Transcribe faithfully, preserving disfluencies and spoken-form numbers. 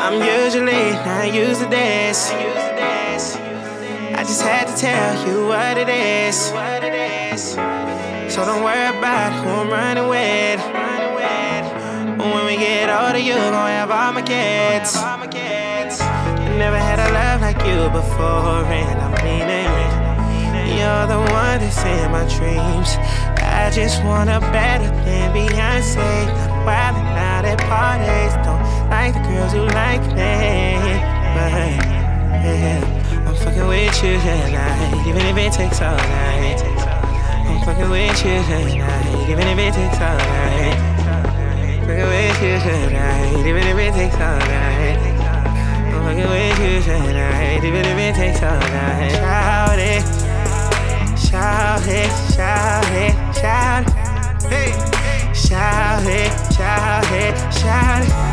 I'm usually not used to this. I just had to tell you what it is. So don't worry about who I'm running with. When we get older, you gon' have all my kids. I never had a love like you before, and I mean it. You're the one that's in my dreams. I just want a better than Beyonce. Not wildin' out at parties. Don't like the girls who like me, but yeah, I'm fucking with you tonight, even if it takes all night. I'm fucking with you tonight, even if it takes all night. Fucking with you tonight, even if it takes all night. I'm fucking with you tonight, even if it takes all night. Shout it, shout it, shout it, shout it. Hey, shout it, shout it, shout it.